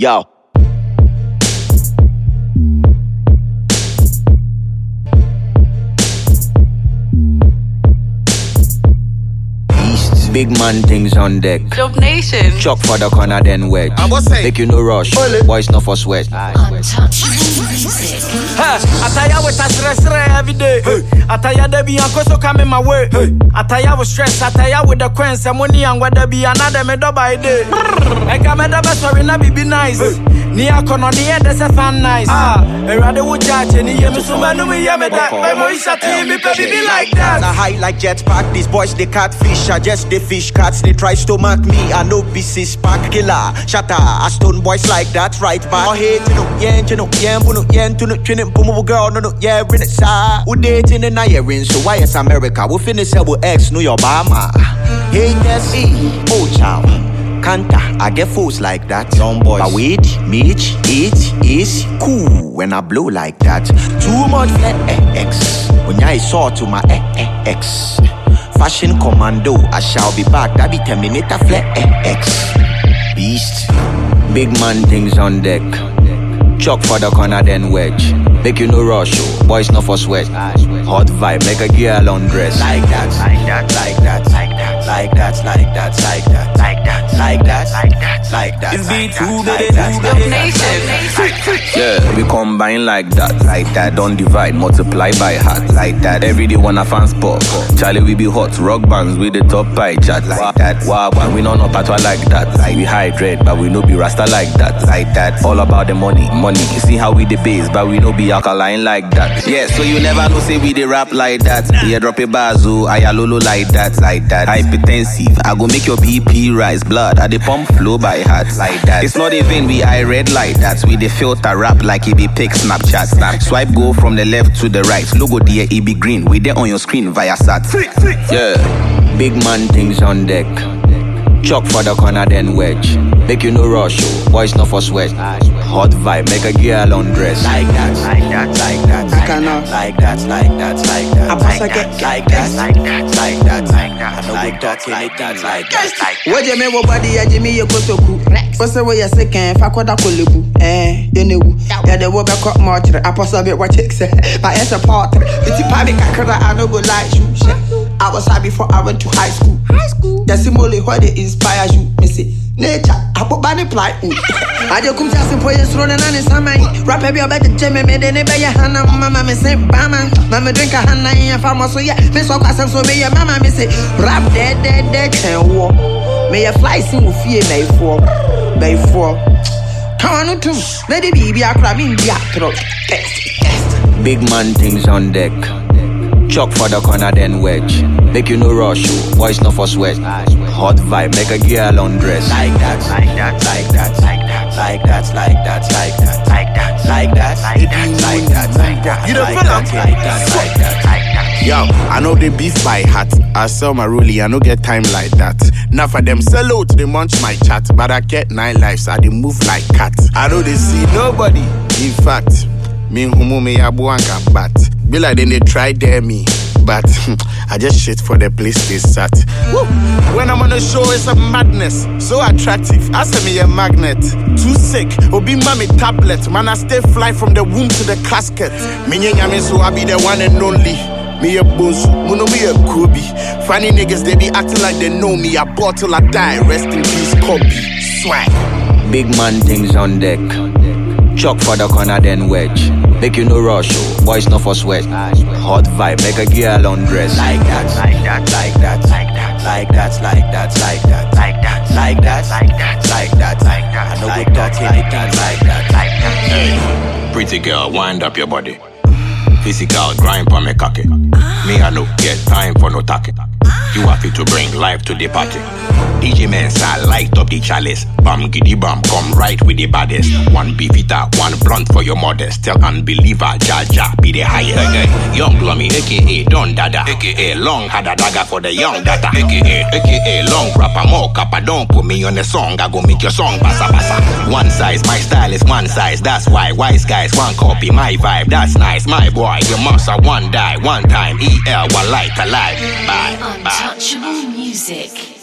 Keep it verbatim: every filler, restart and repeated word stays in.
Yo. Big man things on deck. Dub Nation. Chuck for the corner, then wedge. Make you no rush. Ole. Boys not for sweat. Untouchable music. Hey, Ataya with a stress every day. Hey, Ataya de be uncle so come in my way. Hey, Ataya with stress. Ataya with the queens and money and whether be another me do by day. I got me the best sorry na be nice. Nia kono nia de se fan nice. Ah, e rather would judge any yemi so manu me yemi that. My moisha team me baby be like that. I high like jetpack. These boys they catfish. I just the fish cats. They try stomach me. I know B C spark killer. Shatter. I stone boys like that. Right back. Oh hey, you know, yeah, you know, yeah, you know, yeah, you know, you know, boom, girl, no, no, yeah, bring it side. We dating in a year in, so why is America? We finish up with X, New York, Obama. Hey, yes, e, oh, child. Kanta, I get fools like that. Young boys. But wait, meet, eat, is cool when I blow like that. Too much X. When I saw to my X. Fashion commando, I shall be back. That be Terminator X. Beast. Big man things on deck. Chuck for the corner, then wedge. Make you no rush, oh. Boys not for sweat. Hot vibe, make a girl undress. Like that, like that, like that, like that, like that, like that, like that, like that, like that, like that, like that. It's B two, baby, Dub Nation. Yeah, we combine like that, like that. Don't divide, multiply by heart, like that. Every day when a fan spot, Charlie we be hot. Rock bands with the top pie chat, like that. Wow, wow, we no no patois like that. Like we hydrate, but we no be rasta like that, like that. All about the money, money. You see how we the base, but we no be alkaline like that. Yeah, so you never know say we the rap like that. Yeah, drop a bazo, I a lolo like that, like that. Hypertensive, I go make your B P rise. Blood, I the pump flow by heart like that. It's not even we I read like that. We the filter rap like it be pick Snapchat. Snap swipe go from the left to the right. Logo there it be green. We there on your screen via sat. Yeah, big man things on deck. Chuck for the corner, then wedge. Make you no rush, oh. Boys not for sweat. Hot vibe, make a girl undress. Like that, like that, like that, like that, like that, like that, like that, like that, like that, like that, like that, like that. I know we talk like that, like that. What you mean, body, I Jimmy, you go to cook. What's the way you're sick and Fakoda Kulubu? Eh, you know, yeah, the Wobber Cock Martyr, I possibly what it said. But as a part, it's a public, I know go like you. I was high before I went to high school. High school? That's only what it inspires you. Me say, nature, I put body play. I just come to us and put your throat and on some rap every about the gym and made any by your hand. Mamma, me say, Bama, Mamma drink a hand and farmer. So, yeah, Miss Okas and so be your mamma, me say, rap dead, dead, dead, can walk. May a fly sing with fear, may fall, may fall. Come on, too. Let it be, be a crab in the throat. Big man things on deck. Chuck for the corner, then wedge. Make you no rush, oh. Boys not for sweat. Hot vibe, make a girl undress. Like that, like that, like that, like that, like that, like that, like that, like that, like that, like that, like that, like that. You don't feel like that, like that, like that. Yo, I know they beef by hat. I sell my rollie, I no get time like that. Now for them sell out, they munch my chat. But I get nine lives, I they move like cat. I know they see nobody. In fact, me humu me abuanka bat. Be like then they try dare me, but I just shit for the place they sat. Woo. When I'm on a show, it's a madness. So attractive, ask me a magnet. Too sick, obi mommy tablet. Man, I stay fly from the womb to the casket. Me nyame so I be the one and only. Me a boss, muno me a Kobe. Funny niggas, they be acting like they know me. I bought till I die, rest in peace, Kobe. Swag. Big man things on deck. Chuck for the corner, then wedge. Make you no rush, oh. Boys not for sweat. Hot vibe, make a girl undress. Like that, like that, like that, like that, like that, like that, like that, like that, like that, like that, like that, like that. I know we talk like that, like that, like that. Hey, pretty girl, wind up your body. Physical grind on me cocky. Me I no get time for no talking. You happy to bring life to the party. D J Mensa light up the chalice. Bam giddy bam, come right with the baddest. One beefita, one blunt for your modest. Tell unbeliever, Jaja be the highest. Hey, hey. Young Glummy, aka Don Dada, aka Long had a dagger for the young data, aka aka Long rapper more kappa. Don't put me on the song, I go make your song basa basa. One size, my style is one size. That's why wise guys one copy my vibe. That's nice, my boy. You must have one die, one time. E L one light alive. Bye, bye. Untouchable music.